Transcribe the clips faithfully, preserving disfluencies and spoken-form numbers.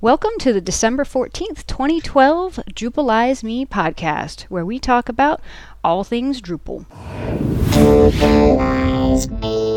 Welcome to the December fourteenth, twenty twelve Drupalize Me podcast, where we talk about all things Drupal. Drupalize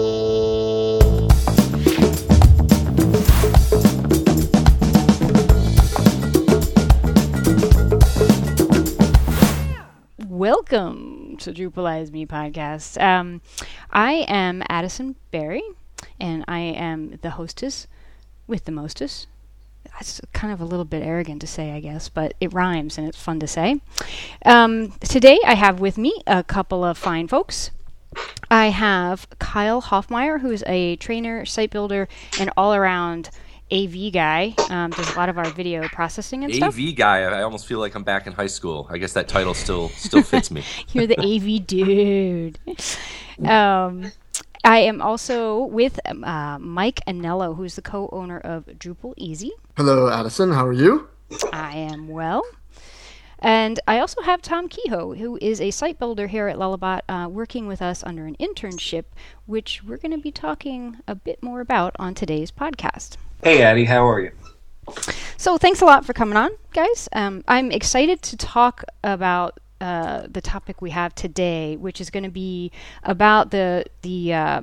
Me. Welcome to Drupalize Me podcast. Um, I am Addison Berry, and I am the hostess with the mostest. That's kind of a little bit arrogant to say, I guess, but it rhymes and it's fun to say. Um, today I have with me a couple of fine folks. I have Kyle Hoffmeyer, who's a trainer, site builder, and all-around A V guy. Um, does a lot of our video processing and stuff. A V guy. I almost feel like I'm back in high school. I guess that title still still fits me. You're the A V dude. Um, I am also with uh, Mike Anello, who's the co-owner of Drupal Easy. Hello, Addison. How are you? I am well. And I also have Tom Kehoe, who is a site builder here at Lullabot, uh, working with us under an internship, which we're going to be talking a bit more about on today's podcast. Hey, Addie. How are you? So thanks a lot for coming on, guys. Um, I'm excited to talk about uh, the topic we have today, which is going to be about the the uh,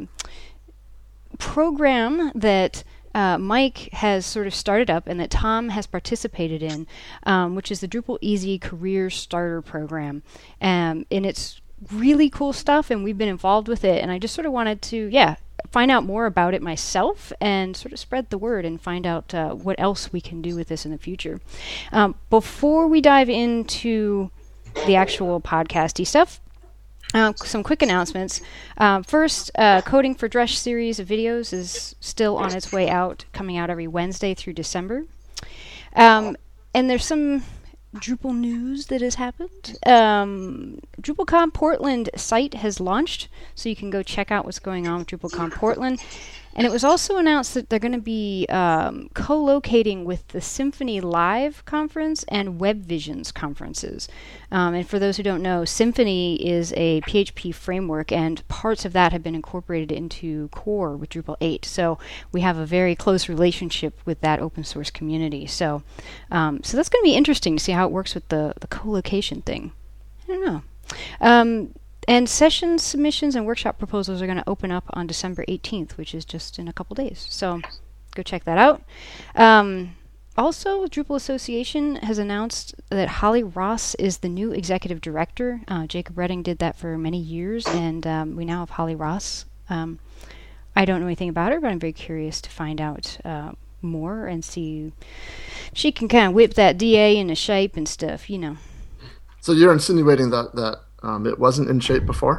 program that Uh, Mike has sort of started up and that Tom has participated in, um, which is the Drupal Easy Career Starter Program. Um, and it's really cool stuff, and we've been involved with it. And I just sort of wanted to, yeah, find out more about it myself and sort of spread the word and find out uh, what else we can do with this in the future. Um, before we dive into the actual podcasty stuff, Uh, some quick announcements. Um, first, uh, Coding for Drush series of videos is still on its way out, coming out every Wednesday through December. Um, and there's some Drupal news that has happened. Um, DrupalCon Portland site has launched, so you can go check out what's going on with DrupalCon Portland. And it was also announced that they're going to be um, co-locating with the Symphony Live conference and WebVisions conferences. Um, and for those who don't know, Symphony is a P H P framework, and parts of that have been incorporated into Core with Drupal eight. So we have a very close relationship with that open source community. So, um, so that's going to be interesting to see how it works with the, the co-location thing. I don't know. Um, And session submissions and workshop proposals are going to open up on December eighteenth, which is just in a couple days. So go check that out. Um, also, Drupal Association has announced that Holly Ross is the new executive director. Uh, Jacob Redding did that for many years, and um, we now have Holly Ross. Um, I don't know anything about her, but I'm very curious to find out uh, more and see if she can kind of whip that D A into shape and stuff, you know. So you're insinuating that, that um, it wasn't in shape before?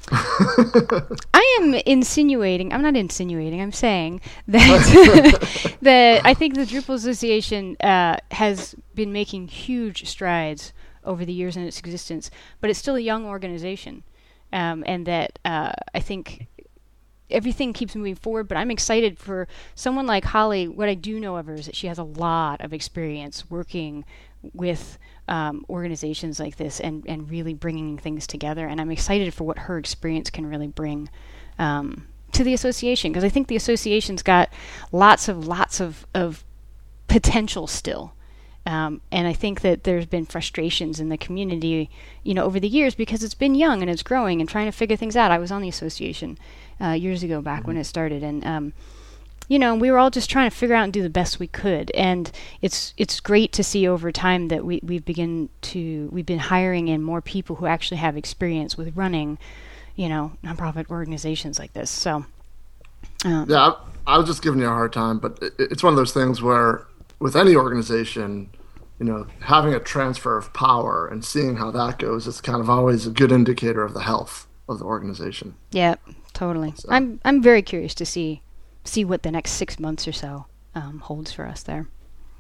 I am insinuating, I'm not insinuating, I'm saying that that I think the Drupal Association uh, has been making huge strides over the years in its existence, but it's still a young organization. Um, and that uh, I think everything keeps moving forward, but I'm excited for someone like Holly. What I do know of her is that she has a lot of experience working with um, organizations like this and, and really bringing things together. And I'm excited for what her experience can really bring um, to the association, because I think the association's got lots of lots of, of potential still. Um, and I think that there's been frustrations in the community, you know, over the years because it's been young and it's growing and trying to figure things out. I was on the association uh, years ago, back mm-hmm. when it started, and um, you know, we were all just trying to figure out and do the best we could. And it's it's great to see over time that we we've begin to we've been hiring in more people who actually have experience with running, you know, nonprofit organizations like this. So um, yeah, I, I was just giving you a hard time, but it, it's one of those things where with any organization, you know, having a transfer of power and seeing how that goes is kind of always a good indicator of the health of the organization. Yeah, totally. So. I'm I'm very curious to see see what the next six months or so um, holds for us there.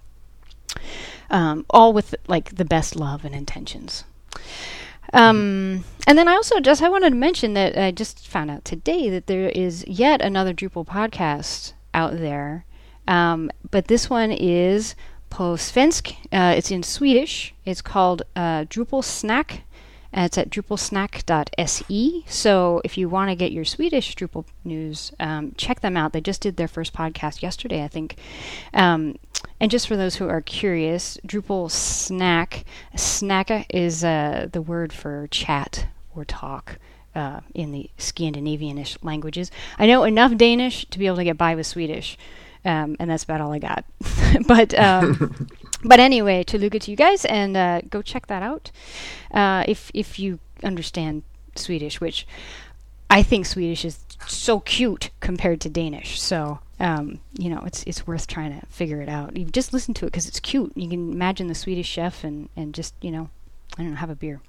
Um, all with like the best love and intentions. Um, mm-hmm. And then I also just I wanted to mention that I just found out today that there is yet another Drupal podcast out there. Um, but this one is På Svensk. Uh, it's in Swedish. It's called uh, Drupal Snack. Uh, it's at drupalsnack dot s e. So if you want to get your Swedish Drupal news, um, check them out. They just did their first podcast yesterday, I think. Um, and just for those who are curious, Drupal snack, snacka is uh, the word for chat or talk uh, in the Scandinavian-ish languages. I know enough Danish to be able to get by with Swedish, um, and that's about all I got. but um, but anyway, Toluca to you guys, and uh, go check that out uh, if if you understand Swedish, which I think Swedish is so cute compared to Danish. So, um, you know, it's it's worth trying to figure it out. You just listen to it because it's cute. You can imagine the Swedish chef and, and just, you know, I don't know, have a beer.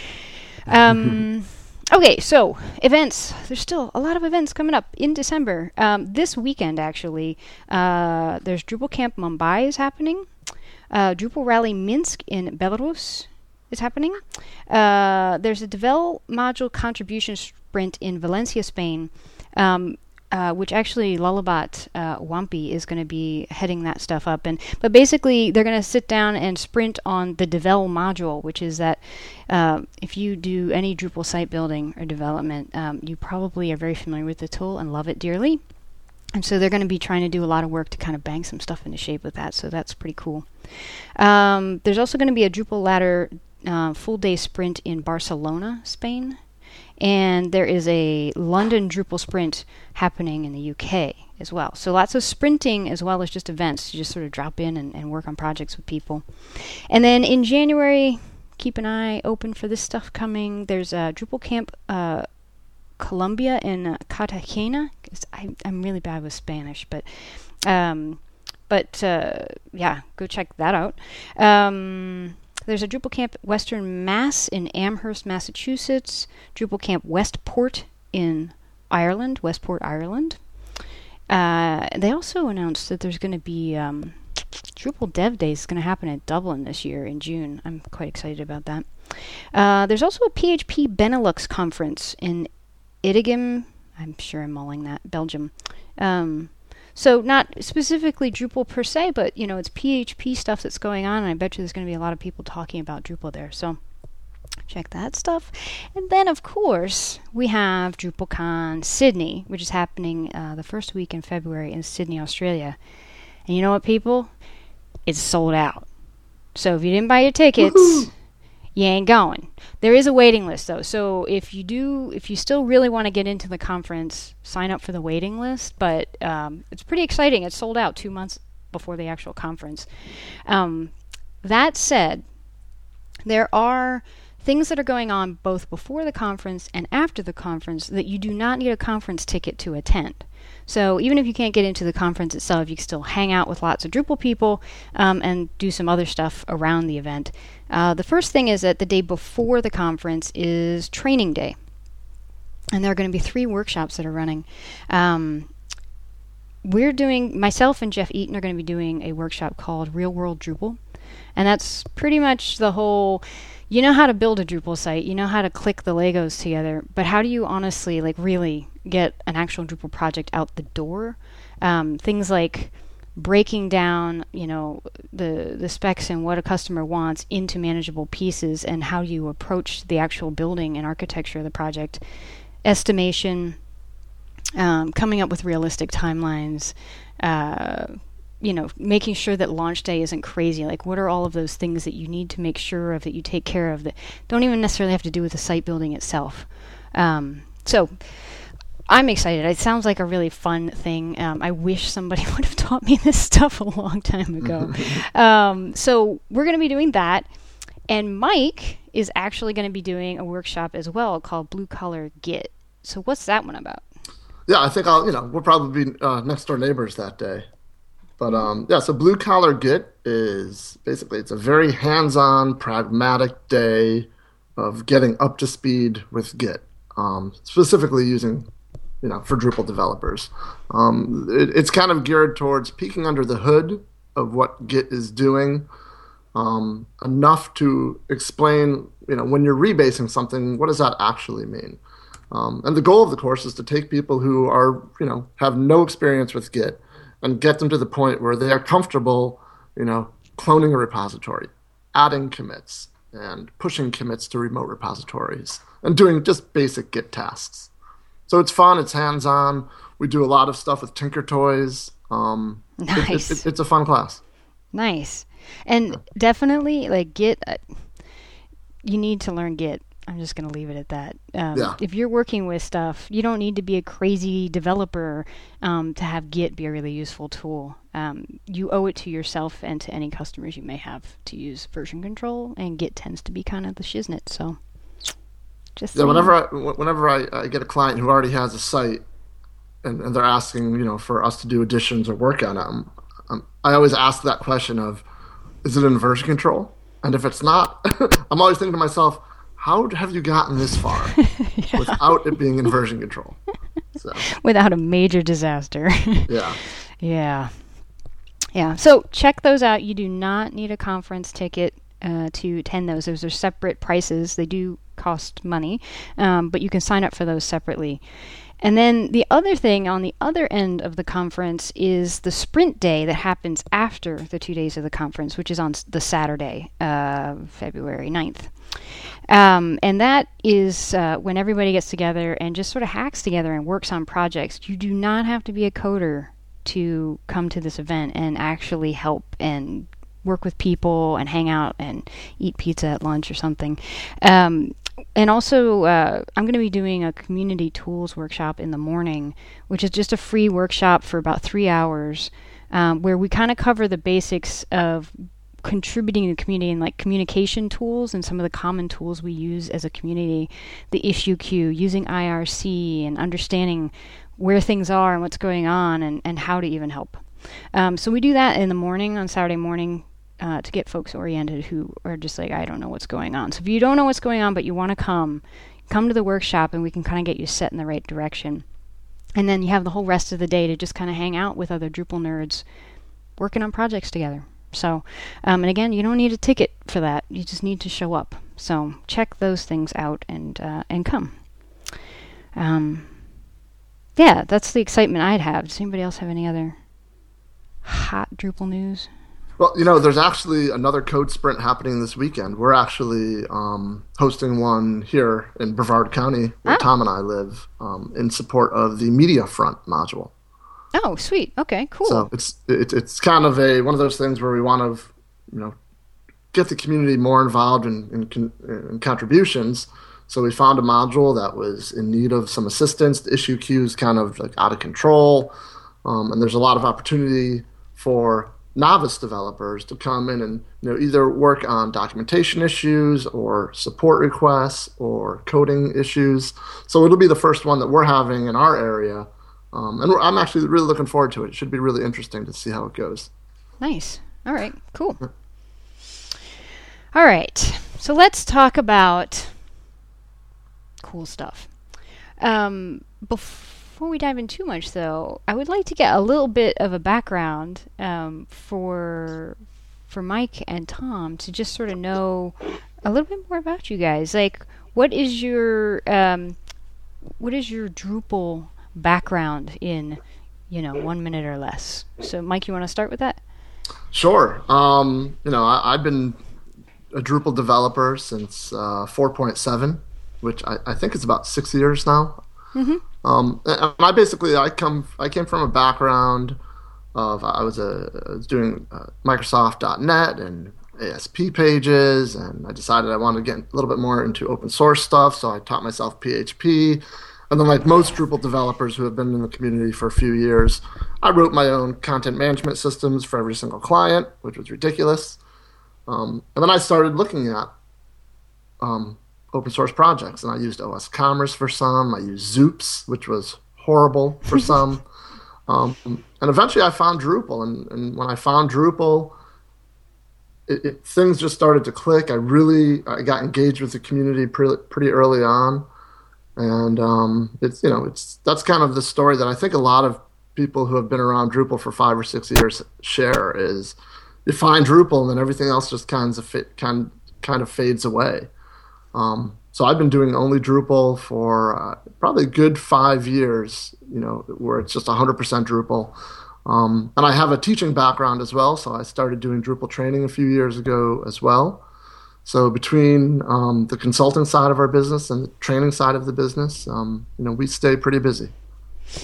Um, okay, so events. There's still a lot of events coming up in December. Um, this weekend, actually, uh, there's Drupal Camp Mumbai is happening. Uh, Drupal Rally Minsk in Belarus is happening. Uh, there's a Devel module contribution sprint in Valencia, Spain, um, uh, which actually Lullabat uh, Wampy is going to be heading that stuff up. And but basically, they're going to sit down and sprint on the Devel module, which is that uh, if you do any Drupal site building or development, um, you probably are very familiar with the tool and love it dearly. And so they're going to be trying to do a lot of work to kind of bang some stuff into shape with that. So that's pretty cool. Um, there's also going to be a Drupal ladder uh, full day sprint in Barcelona, Spain. And there is a London Drupal sprint happening in the U K as well. So lots of sprinting as well as just events. You just sort of drop in and, and work on projects with people. And then in January, keep an eye open for this stuff coming. There's a Drupal Camp uh, Colombia in uh, Cartagena. I, I'm really bad with Spanish, but um, but uh, yeah, go check that out. Um, there's a Drupal Camp Western Mass in Amherst, Massachusetts. Drupal Camp Westport in Ireland, Westport, Ireland. Uh, they also announced that there's going to be um, Drupal Dev Days is going to happen in Dublin this year in June. I'm quite excited about that. Uh, there's also a P H P Benelux conference in Idigem, I'm sure I'm mulling that, Belgium. Um, so not specifically Drupal per se, but, you know, it's P H P stuff that's going on, and I bet you there's going to be a lot of people talking about Drupal there. So check that stuff. And then, of course, we have DrupalCon Sydney, which is happening uh, the first week in February in Sydney, Australia. And you know what, people? It's sold out. So if you didn't buy your tickets... Woo-hoo! You ain't going. There is a waiting list, though. So if you do, if you still really want to get into the conference, sign up for the waiting list. But um, it's pretty exciting. It's sold out two months before the actual conference. Um, that said, there are things that are going on both before the conference and after the conference that you do not need a conference ticket to attend. So even if you can't get into the conference itself, you can still hang out with lots of Drupal people um, and do some other stuff around the event. Uh, the first thing is that the day before the conference is training day. And there are going to be three workshops that are running. Um, we're doing, myself and Jeff Eaton are going to be doing a workshop called Real World Drupal. And that's pretty much the whole... You know how to build a Drupal site, you know how to click the Legos together, but how do you honestly, like, really get an actual Drupal project out the door? Um, things like breaking down, you know, the the specs and what a customer wants into manageable pieces, and how you approach the actual building and architecture of the project, estimation, um, coming up with realistic timelines, uh, you know, making sure that launch day isn't crazy. Like, what are all of those things that you need to make sure of, that you take care of, that don't even necessarily have to do with the site building itself? Um, so I'm excited. It sounds like a really fun thing. Um, I wish somebody would have taught me this stuff a long time ago. um, so we're going to be doing that. And Mike is actually going to be doing a workshop as well called Blue Collar Git. So what's that one about? Yeah, I think I'll, you know, we'll probably be uh, next door neighbors that day. But um, yeah, so Blue Collar Git is basically, it's a very hands-on, pragmatic day of getting up to speed with Git, um, specifically using, you know, for Drupal developers. Um, it, it's kind of geared towards peeking under the hood of what Git is doing, um, enough to explain, you know, when you're rebasing something, what does that actually mean? Um, and the goal of the course is to take people who are, you know, have no experience with Git and get them to the point where they are comfortable, you know, cloning a repository, adding commits, and pushing commits to remote repositories, and doing just basic Git tasks. So it's fun, it's hands-on. We do a lot of stuff with Tinker Toys. Um, nice. It, it, it, it's a fun class. Nice. And definitely, like, Git, uh, you need to learn Git. I'm just going to leave it at that. Um, Yeah. If you're working with stuff, you don't need to be a crazy developer um, to have Git be a really useful tool. Um, you owe it to yourself and to any customers you may have to use version control, and Git tends to be kind of the shiznit. So, just Yeah, saying. whenever I whenever I, I get a client who already has a site and, and they're asking, you know, for us to do additions or work on it, I'm, I'm, I always ask that question of, is it in version control? And if it's not, I'm always thinking to myself, how have you gotten this far Yeah. without it being in version control? So, Without a major disaster. yeah. Yeah. Yeah. So check those out. You do not need a conference ticket uh, to attend those. Those are separate prices. They do cost money, um, but you can sign up for those separately. And then the other thing on the other end of the conference is the sprint day that happens after the two days of the conference, which is on s- the Saturday, uh, February ninth. Um, and that is uh, when everybody gets together and just sort of hacks together and works on projects. You do not have to be a coder to come to this event and actually help and work with people and hang out and eat pizza at lunch or something. Um, and also, uh, I'm going to be doing a community tools workshop in the morning, which is just a free workshop for about three hours, um, where we kind of cover the basics of contributing to the community and like communication tools and some of the common tools we use as a community, the issue queue, using I R C, and understanding where things are and what's going on, and, and how to even help. Um, so we do that in the morning, on Saturday morning, uh, to get folks oriented who are just like, I don't know what's going on. So if you don't know what's going on but you want to come, come to the workshop and we can kind of get you set in the right direction. And then you have the whole rest of the day to just kind of hang out with other Drupal nerds working on projects together. So, um, and again, you don't need a ticket for that. You just need to show up. So check those things out and uh, and come. Um, yeah, that's the excitement I'd have. Does anybody else have any other hot Drupal news? Well, you know, there's actually another code sprint happening this weekend. We're actually um, hosting one here in Brevard County, where Ah. Tom and I live, um, in support of the Media Front module. Oh, sweet. Okay, cool. So it's it, it's kind of a one of those things where we want to, you know, get the community more involved in, in, con- in contributions. So we found a module that was in need of some assistance. The issue queue is kind of like out of control, um, and there's a lot of opportunity for novice developers to come in and, you know, either work on documentation issues or support requests or coding issues. So it'll be the first one that we're having in our area. Um, and we're, I'm actually really looking forward to it. It should be really interesting to see how it goes. Nice. All right, cool. All right, so let's talk about cool stuff. Um, before we dive in too much, though, I would like to get a little bit of a background um, for for Mike and Tom to just sort of know a little bit more about you guys. Like, what is your um, what is your Drupal background in, you know, one minute or less? So, Mike, you want to start with that? Sure. Um, you know, I, I've been a Drupal developer since uh, four point seven, which I, I think is about six years now. Mm-hmm. Um, and I basically I come I came from a background of I was a I was doing uh, Microsoft dot net and A S P pages, and I decided I wanted to get a little bit more into open source stuff, so I taught myself P H P. And then, like most Drupal developers who have been in the community for a few years, I wrote my own content management systems for every single client, which was ridiculous. Um, and then I started looking at um, open source projects, and I used O S Commerce for some. I used Zoops, which was horrible for some. Um, and eventually I found Drupal, and, and when I found Drupal, it, it, things just started to click. I really I got engaged with the community pretty, pretty early on. And um, it's you know it's that's kind of the story that I think a lot of people who have been around Drupal for five or six years share is you find Drupal and then everything else just kind of fit, kind kind of fades away. Um, so I've been doing only Drupal for uh, probably a good five years. You know, where it's just one hundred percent Drupal. Um, and I have a teaching background as well, so I started doing Drupal training a few years ago as well. So between um, the consulting side of our business and the training side of the business, um, you know, we stay pretty busy.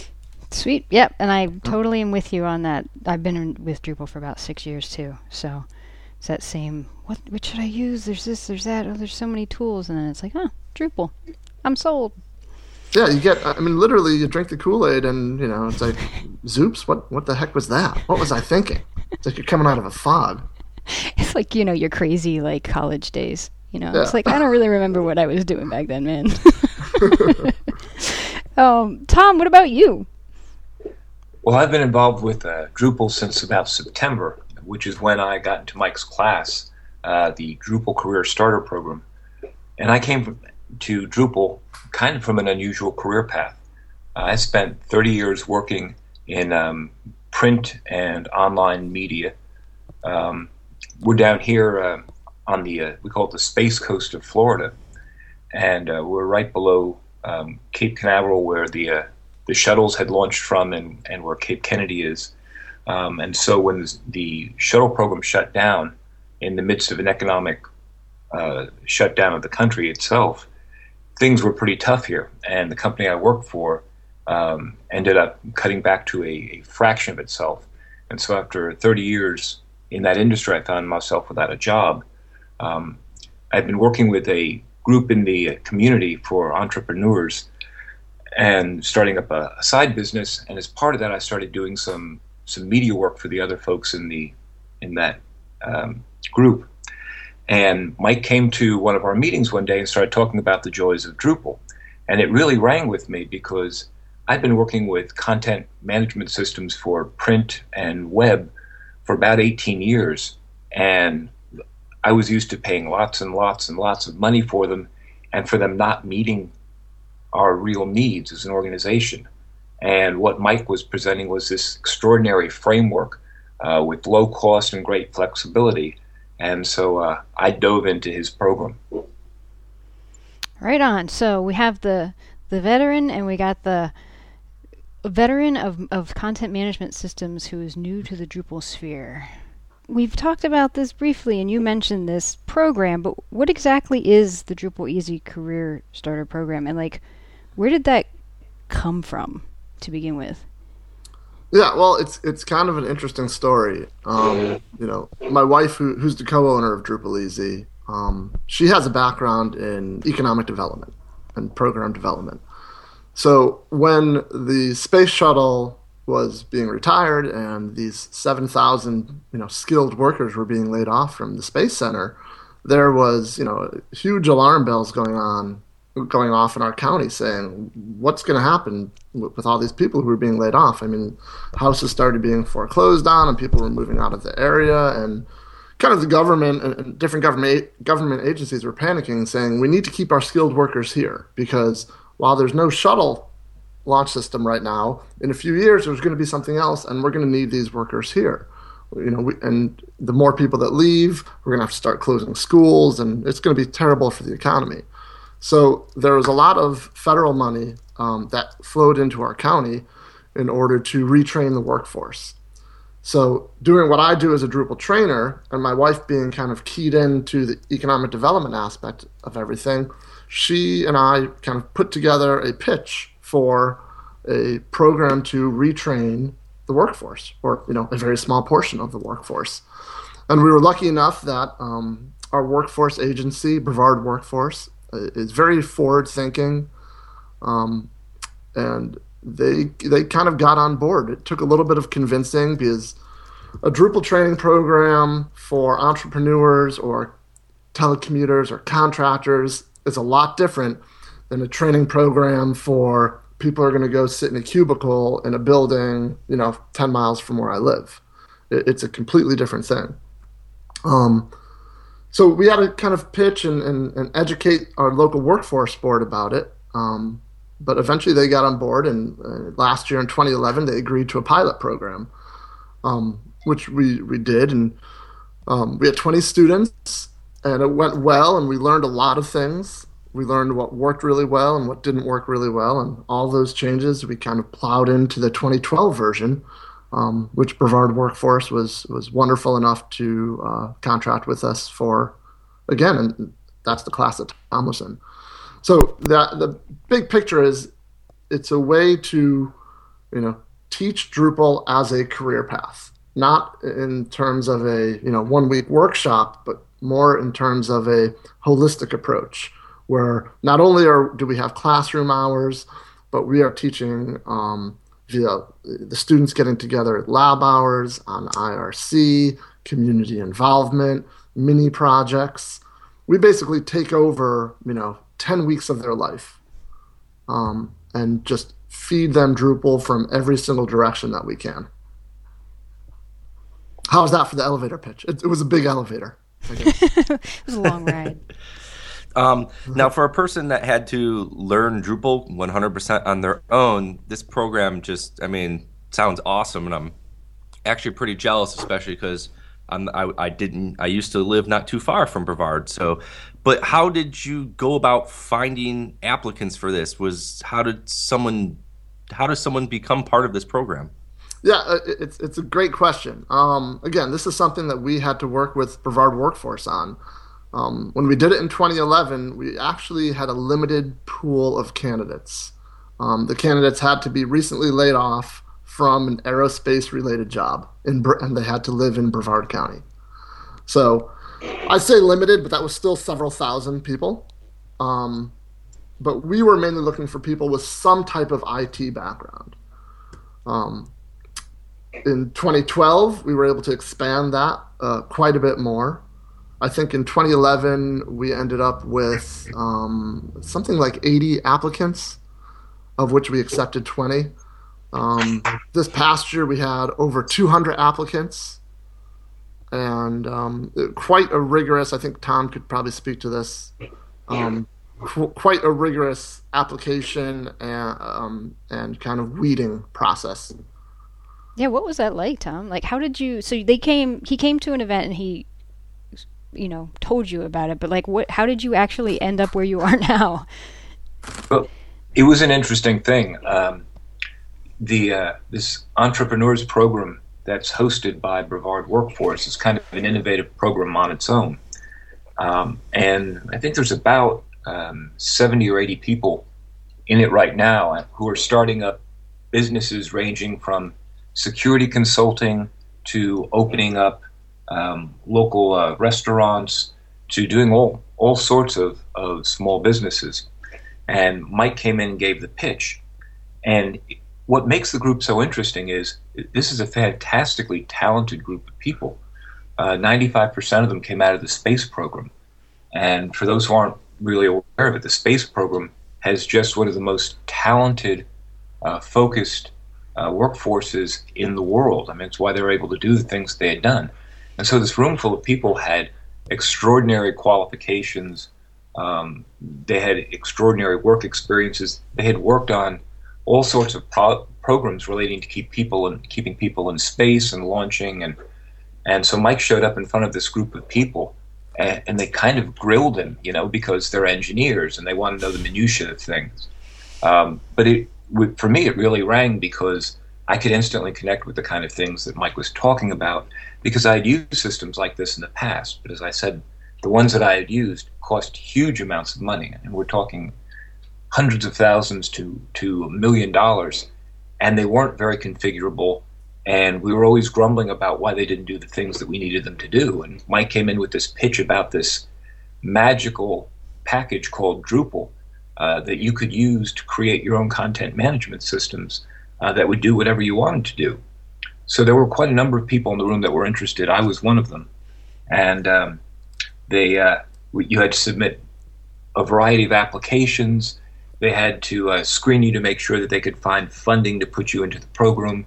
Sweet. Yep. And I totally am with you on that. I've been in, with Drupal for about six years too. So it's that same, what, what should I use? There's this, there's that. Oh, there's so many tools. And then it's like, oh, Drupal. I'm sold. Yeah, you get, I mean, literally you drink the Kool-Aid and, you know, it's like, Zoops, what, what the heck was that? What was I thinking? It's like you're coming out of a fog. It's like, you know, your crazy, like, college days. You know, Yeah. It's like, I don't really remember what I was doing back then, man. um, Tom, what about you? Well, I've been involved with uh, Drupal since about September, which is when I got into Mike's class, uh, the Drupal Career Starter Program. And I came from, to Drupal kind of from an unusual career path. Uh, I spent thirty years working in um, print and online media. Um, we're down here uh, on the, uh, we call it the Space Coast of Florida, and uh, we're right below um, Cape Canaveral, where the uh, the shuttles had launched from, and, and where Cape Kennedy is. Um, and so when the shuttle program shut down in the midst of an economic uh, shutdown of the country itself, things were pretty tough here. And the company I worked for um, ended up cutting back to a, a fraction of itself. And so after thirty years in that industry, I found myself without a job. Um, I've been working with a group in the community for entrepreneurs and starting up a, a side business. And as part of that, I started doing some some media work for the other folks in the in that um, group. And Mike came to one of our meetings one day and started talking about the joys of Drupal. And it really rang with me because I've been working with content management systems for print and web for about eighteen years. And I was used to paying lots and lots and lots of money for them, and for them not meeting our real needs as an organization. And what Mike was presenting was this extraordinary framework uh, with low cost and great flexibility. And so uh, I dove into his program. Right on. So we have the the veteran, and we got the veteran of, of content management systems who is new to the Drupal sphere. We've talked about this briefly, and you mentioned this program, but what exactly is the Drupal Easy Career Starter Program? And, like, where did that come from to begin with? Yeah, well, it's it's kind of an interesting story. Um, you know, my wife, who, who's the co-owner of Drupal Easy, um, she has a background in economic development and program development. So when the space shuttle was being retired and these seven thousand, you know, skilled workers were being laid off from the Space Center, there was, you know, huge alarm bells going on, going off in our county saying, what's going to happen with, with all these people who are being laid off? I mean, houses started being foreclosed on and people were moving out of the area, and kind of the government and, and different government government agencies were panicking, saying, we need to keep our skilled workers here because while there's no shuttle launch system right now, in a few years there's going to be something else, and we're going to need these workers here. You know, we, and the more people that leave, we're going to have to start closing schools, and it's going to be terrible for the economy. So there was a lot of federal money um, that flowed into our county in order to retrain the workforce. So doing what I do as a Drupal trainer, and my wife being kind of keyed into the economic development aspect of everything, she and I kind of put together a pitch for a program to retrain the workforce, or, you know, a very small portion of the workforce. And we were lucky enough that um, our workforce agency, Brevard Workforce, is very forward-thinking, um, and they they kind of got on board. It took a little bit of convincing because a Drupal training program for entrepreneurs or telecommuters or contractors is a lot different than a training program for people who are going to go sit in a cubicle in a building, you know, ten miles from where I live. It, it's a completely different thing. Um, so we had to kind of pitch and, and, and educate our local workforce board about it. Um, but eventually they got on board, and uh, last year in twenty eleven, they agreed to a pilot program, um, which we, we did. And um, we had twenty students, and it went well, and we learned a lot of things. We learned what worked really well and what didn't work really well, and all those changes we kind of plowed into the twenty twelve version, um, which Brevard Workforce was was wonderful enough to uh, contract with us for, again, and that's the class that Tom was in. So that the big picture is it's a way to you know, teach Drupal as a career path, not in terms of a, you know, one week workshop, but more in terms of a holistic approach where not only are do we have classroom hours, but we are teaching um, via the students getting together at lab hours, on I R C, community involvement, mini projects. We basically take over, you know, ten weeks of their life um, and just feed them Drupal from every single direction that we can. How was that for the elevator pitch? It, it was a big elevator. I guess. It was a long ride. Um, now, for a person that had to learn Drupal one hundred percent on their own, this program just, I mean, sounds awesome, and I'm actually pretty jealous, especially because I'm, I, I didn't, I used to live not too far from Brevard. So, but how did you go about finding applicants for this? Was how did someone, how does someone become part of this program? Yeah, it's it's a great question. Um, again, this is something that we had to work with Brevard Workforce on. Um, when we did it in twenty eleven, we actually had a limited pool of candidates. Um, the candidates had to be recently laid off from an aerospace-related job, in, and they had to live in Brevard County. So I say limited, but that was still several thousand people. Um, but we were mainly looking for people with some type of I T background. Um, in twenty twelve, we were able to expand that uh, quite a bit more. I think in twenty eleven, we ended up with um, something like eighty applicants, of which we accepted twenty. Um, this past year, we had over two hundred applicants, and um, quite a rigorous, I think Tom could probably speak to this, um, qu- quite a rigorous application and, um, and kind of weeding process. Yeah, what was that like, Tom? Like, how did you, so they came, he came to an event and he, you know, told you about it, but like, what, how did you actually end up where you are now? Well, it was an interesting thing. Um, the uh, this entrepreneurs program that's hosted by Brevard Workforce is kind of an innovative program on its own. Um, and I think there's about um, seventy or eighty people in it right now who are starting up businesses ranging from security consulting to opening up um, local uh, restaurants to doing all, all sorts of, of small businesses. And Mike came in and gave the pitch. And what makes the group so interesting is this is a fantastically talented group of people. Uh, ninety-five percent of them came out of the space program. And for those who aren't really aware of it, the space program has just one of the most talented, uh, focused uh, workforces in the world. I mean, it's why they were able to do the things they had done. And so this room full of people had extraordinary qualifications. Um, they had extraordinary work experiences. They had worked on all sorts of pro- programs relating to keep people and keeping people in space and launching. And, and so Mike showed up in front of this group of people, and, and they kind of grilled him, you know, because they're engineers and they want to know the minutiae of things. Um, but it, for me, it really rang because I could instantly connect with the kind of things that Mike was talking about, because I had used systems like this in the past. But as I said, the ones that I had used cost huge amounts of money, and we're talking hundreds of thousands to, to a million dollars, and they weren't very configurable, and we were always grumbling about why they didn't do the things that we needed them to do. And Mike came in with this pitch about this magical package called Drupal uh, that you could use to create your own content management systems uh, that would do whatever you wanted to do. So there were quite a number of people in the room that were interested. I was one of them. And um, they uh, you had to submit a variety of applications. They had to uh, screen you to make sure that they could find funding to put you into the program.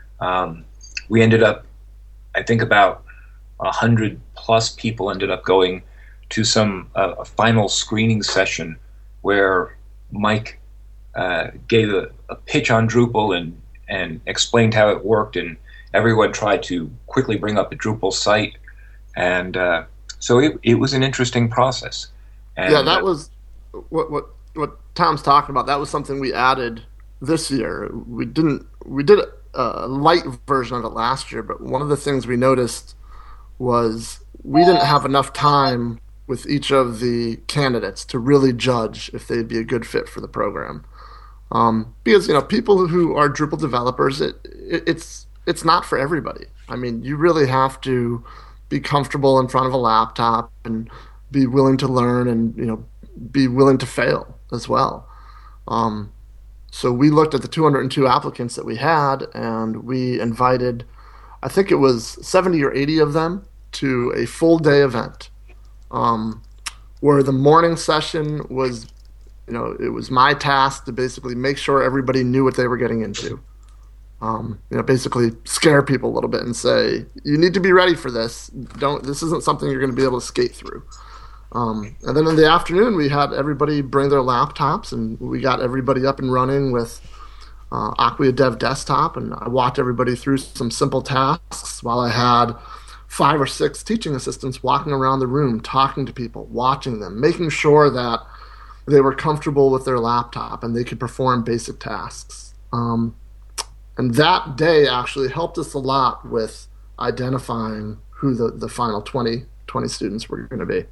Um, we ended up, I think about a hundred plus people ended up going to some uh, a final screening session where Mike uh, gave a, a pitch on Drupal and, and explained how it worked, and everyone tried to quickly bring up a Drupal site. And uh, so it, it was an interesting process. And, yeah, that uh, was what what what Tom's talking about. That was something we added this year. We didn't we did a light version of it last year, but one of the things we noticed was we didn't have enough time with each of the candidates to really judge if they'd be a good fit for the program. Um, because, you know, people who are Drupal developers, it, it, it's it's not for everybody. I mean, you really have to be comfortable in front of a laptop and be willing to learn and, you know, be willing to fail as well. Um, so we looked at the two hundred two applicants that we had, and we invited, I think it was seventy or eighty of them to a full day event, um, where the morning session was, you know, it was my task to basically make sure everybody knew what they were getting into. Um, you know, basically scare people a little bit and say, you need to be ready for this. Don't, this isn't something you're going to be able to skate through. Um, and then in the afternoon, we had everybody bring their laptops, and we got everybody up and running with uh, Acquia Dev Desktop, and I walked everybody through some simple tasks while I had five or six teaching assistants walking around the room, talking to people, watching them, making sure that they were comfortable with their laptop and they could perform basic tasks. Um, and that day actually helped us a lot with identifying who the, the final twenty, twenty students were going to be.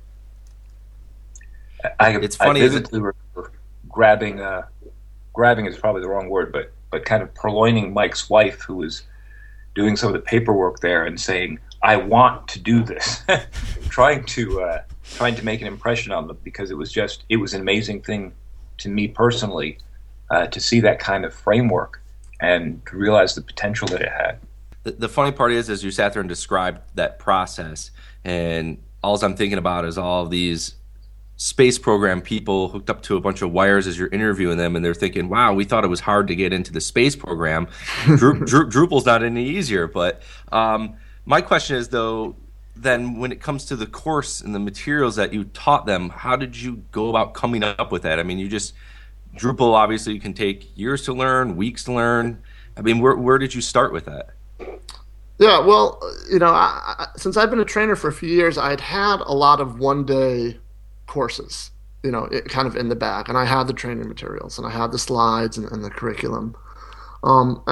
I, it's funny, I vividly remember grabbing, uh, grabbing is probably the wrong word, but, but kind of purloining Mike's wife, who was doing some of the paperwork there, and saying, I want to do this, trying to uh, trying to make an impression on them, because it was just, it was an amazing thing to me personally uh, to see that kind of framework and to realize the potential that it had. The, the funny part is, as you sat there and described that process, and all I'm thinking about is all of these space program people hooked up to a bunch of wires as you're interviewing them, and they're thinking, wow, we thought it was hard to get into the space program. Dru- Dru- Drupal's not any easier. But um, my question is, though, then when it comes to the course and the materials that you taught them, how did you go about coming up with that? I mean, you just, Drupal obviously can take years to learn, weeks to learn. I mean, where where did you start with that? Yeah, well, you know, I, I, since I've been a trainer for a few years, I'd had a lot of one-day courses, you know, it kind of in the bag, and I had the training materials, and I had the slides and, and the curriculum. Um,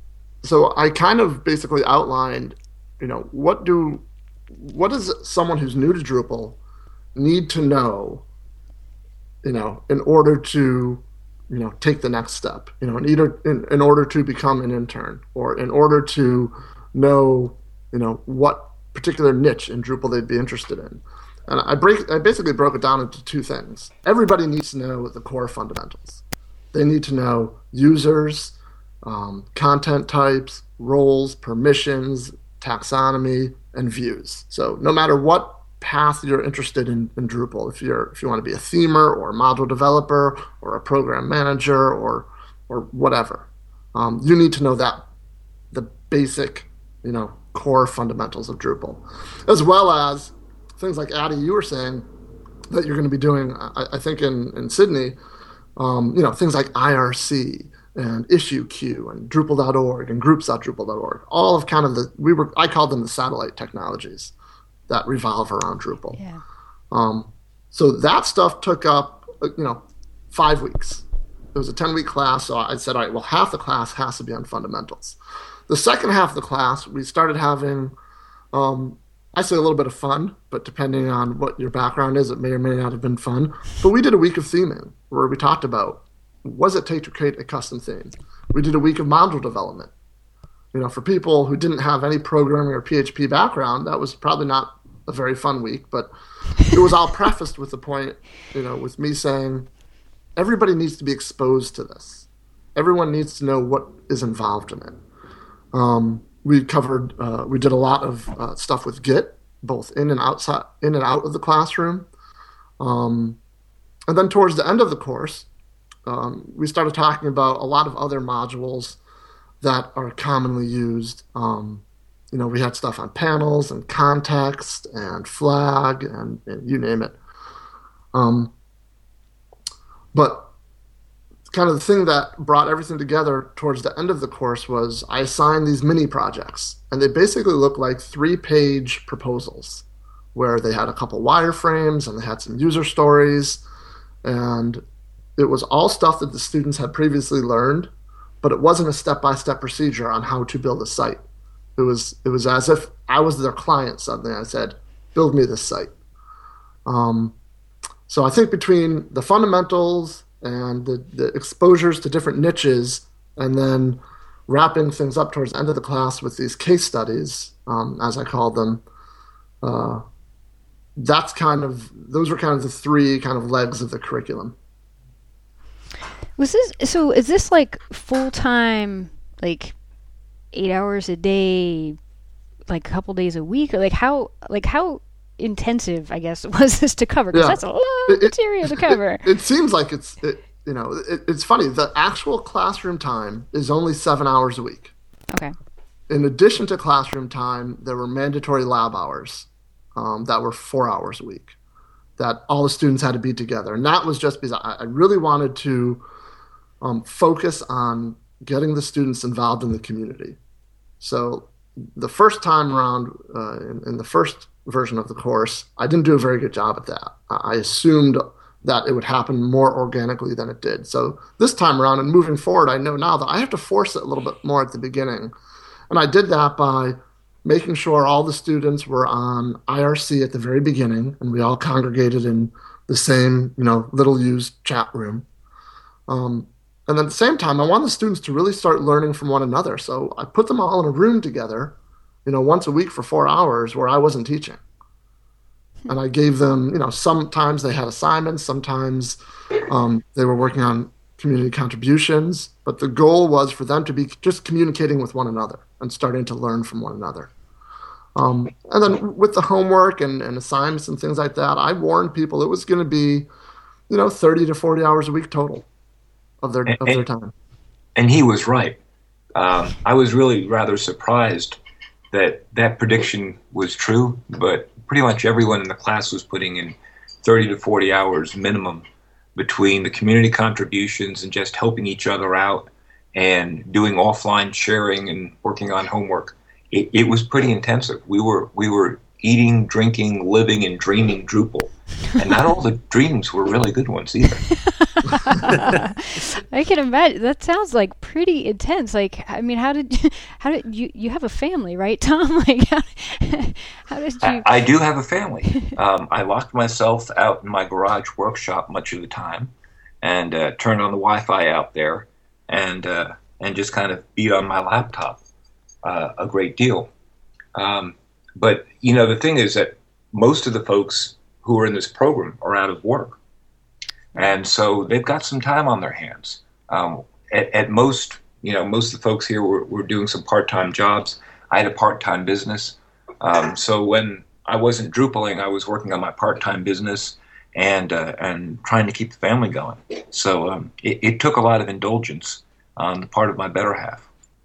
so I kind of basically outlined, you know, what do, what does someone who's new to Drupal need to know, you know, in order to, you know, take the next step, you know, in either in, in order to become an intern, or in order to know, you know, what particular niche in Drupal they'd be interested in. And I break, I basically broke it down into two things. Everybody needs to know the core fundamentals. They need to know users, um, content types, roles, permissions, taxonomy, and views. So no matter what path you're interested in in Drupal, if you're if you want to be a themer or a module developer or a program manager or or whatever, um, you need to know that the basic, you know, core fundamentals of Drupal, as well as things like Addy, you were saying that you're going to be doing, I, I think in, in Sydney, um, you know, things like I R C and issue queue and Drupal dot org and groups dot Drupal dot org, all of kind of the, we were, I called them the satellite technologies that revolve around Drupal. Yeah. Um, so that stuff took up, you know, five weeks. It was a ten-week class, so I said, all right, well, half the class has to be on fundamentals. The second half of the class, we started having, um, I say a little bit of fun, but depending on what your background is, it may or may not have been fun. But we did a week of theming where we talked about what does it take to create a custom theme. We did a week of module development. You know, for people who didn't have any programming or P H P background, that was probably not a very fun week, but it was all prefaced with the point, you know, with me saying everybody needs to be exposed to this. Everyone needs to know what is involved in it. Um, we covered, uh, we did a lot of uh, stuff with Git, both in and outside, in and out of the classroom. Um, and then towards the end of the course, um, we started talking about a lot of other modules that are commonly used. Um, you know, we had stuff on panels and context and flag and, and you name it. Um, but kind of the thing that brought everything together towards the end of the course was I assigned these mini projects, and they basically look like three-page proposals where they had a couple wireframes and they had some user stories, and it was all stuff that the students had previously learned, but it wasn't a step-by-step procedure on how to build a site. It was it was as if I was their client suddenly. I said, build me this site. Um, so I think between the fundamentals, and the, the exposures to different niches, and then wrapping things up towards the end of the class with these case studies, um, as I called them. Uh, that's kind of, those were kind of the three kind of legs of the curriculum. Was this, so is this like full-time, like eight hours a day, like a couple days a week? Or like how, like how intensive, I guess, was this to cover? Because yeah. that's a lot of it, material to cover. It, it seems like it's, it, you know, it, it's funny. The actual classroom time is only seven hours a week. Okay. In addition to classroom time, there were mandatory lab hours um, that were four hours a week that all the students had to be together. And that was just because I, I really wanted to um, focus on getting the students involved in the community. So the first time around, uh, in, in the first version of the course, I didn't do a very good job at that. I assumed that it would happen more organically than it did. So this time around and moving forward, I know now that I have to force it a little bit more at the beginning. And I did that by making sure all the students were on I R C at the very beginning, and we all congregated in the same, you know, little used chat room. Um, and at the same time, I want the students to really start learning from one another. So I put them all in a room together, you know, once a week for four hours where I wasn't teaching. And I gave them, you know, sometimes they had assignments, sometimes um, they were working on community contributions, but the goal was for them to be just communicating with one another and starting to learn from one another. Um, and then with the homework and, and assignments and things like that, I warned people it was going to be, you know, thirty to forty hours a week total of their, and, of their time. And he was right. Um, I was really rather surprised that that prediction was true, but pretty much everyone in the class was putting in thirty to forty hours minimum between the community contributions and just helping each other out and doing offline sharing and working on homework. It, it was pretty intensive. We were we were eating, drinking, living, and dreaming Drupal. And not all the dreams were really good ones either. I can imagine. That sounds like pretty intense. Like, I mean, how did you, how did you, you have a family, right, Tom? Like, how, how did you? I, I do have a family. Um, I locked myself out in my garage workshop much of the time and uh, turned on the Wi-Fi out there and, uh, and just kind of beat on my laptop uh, a great deal. Um, but, you know, the thing is that most of the folks who are in this program are out of work. And so they've got some time on their hands. Um, at, at most, you know, most of the folks here were, were doing some part-time jobs. I had a part-time business. Um, so when I wasn't Drupaling, I was working on my part-time business and uh, and trying to keep the family going. So um, it, it took a lot of indulgence on the part of my better half.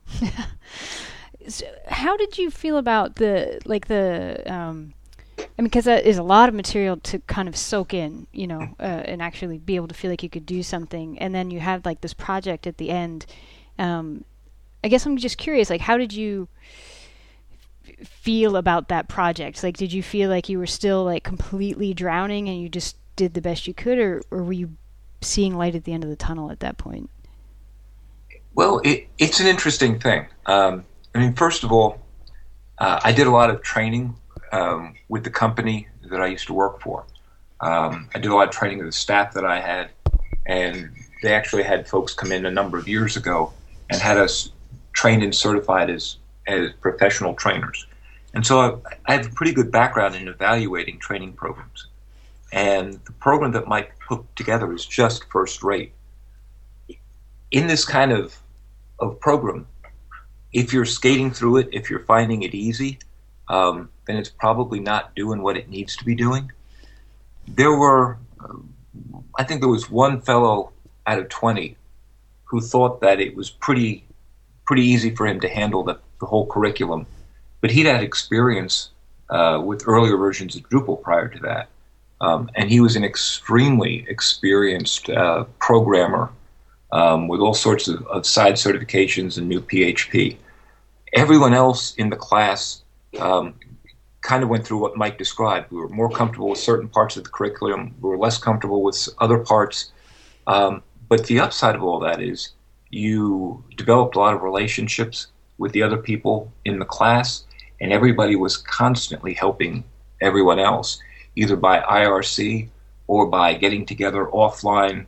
So how did you feel about the, like the, um, I mean, because that is a lot of material to kind of soak in, you know, uh, and actually be able to feel like you could do something. And then you have like this project at the end. Um, I guess I'm just curious, like, how did you f- feel about that project? Like, did you feel like you were still like completely drowning and you just did the best you could, or, or were you seeing light at the end of the tunnel at that point? Well, it, it's an interesting thing. Um, I mean, first of all, uh, I did a lot of training Um, with the company that I used to work for. Um, I did a lot of training with the staff that I had, and they actually had folks come in a number of years ago and had us trained and certified as, as professional trainers. And so I, I have a pretty good background in evaluating training programs. And the program that Mike put together is just first rate. In this kind of, of program, if you're skating through it, if you're finding it easy, um, then it's probably not doing what it needs to be doing. There were, uh, I think there was one fellow out of twenty who thought that it was pretty pretty easy for him to handle the, the whole curriculum, but he'd had experience uh, with earlier versions of Drupal prior to that. Um, and he was an extremely experienced uh, programmer um, with all sorts of, of side certifications and new P H P. Everyone else in the class um, kind of went through what Mike described. We were more comfortable with certain parts of the curriculum. We were less comfortable with other parts. Um, but the upside of all that is you developed a lot of relationships with the other people in the class, and everybody was constantly helping everyone else, either by I R C or by getting together offline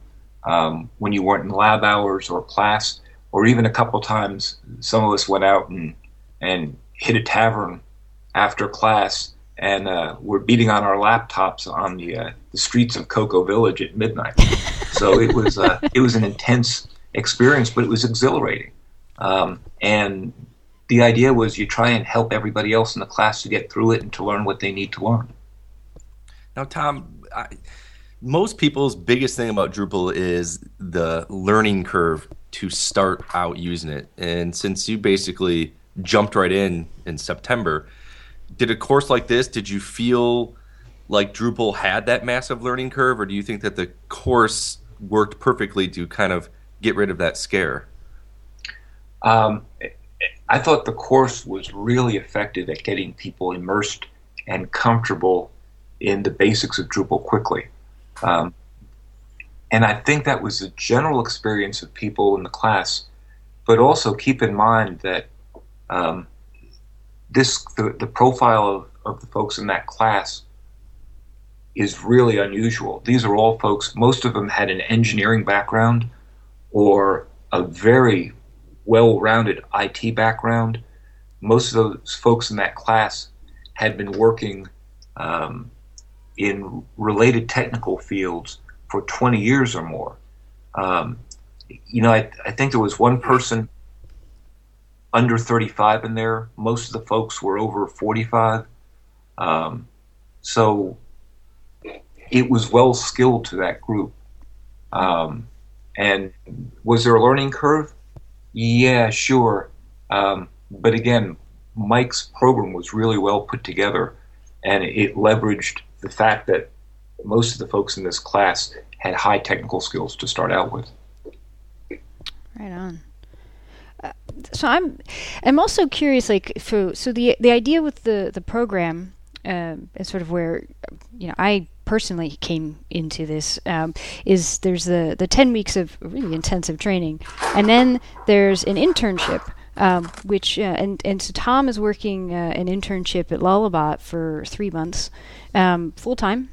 um, when you weren't in lab hours or class, or even a couple times some of us went out and, and hit a tavern after class and uh, were beating on our laptops on the, uh, the streets of Cocoa Village at midnight. So it was uh, it was an intense experience, but it was exhilarating. Um, and the idea was you try and help everybody else in the class to get through it and to learn what they need to learn. Now, Tom, I, most people's biggest thing about Drupal is the learning curve to start out using it. And since you basically jumped right in in September, did a course like this, did you feel like Drupal had that massive learning curve, or do you think that the course worked perfectly to kind of get rid of that scare? Um, I thought the course was really effective at getting people immersed and comfortable in the basics of Drupal quickly. Um, and I think that was the general experience of people in the class. But also keep in mind that um, this the, the profile of, of the folks in that class is really unusual. These are all folks, most of them had an engineering background or a very well-rounded I T background. Most of those folks in that class had been working um, in related technical fields for twenty years or more. Um, you know, I, I think there was one person under thirty-five in there. Most of the folks were over forty-five. Um, so it was well skilled to that group. Um, and was there a learning curve? Yeah, sure. Um, but again, Mike's program was really well put together, and it leveraged the fact that most of the folks in this class had high technical skills to start out with. Right on. Uh, so I'm, I'm also curious. Like, for, so the the idea with the the program um, is sort of where, you know, I personally came into this um, is there's the the ten weeks of really intensive training, and then there's an internship. Um, which uh, and and so Tom is working uh, an internship at Lullabot for three months, um, full time,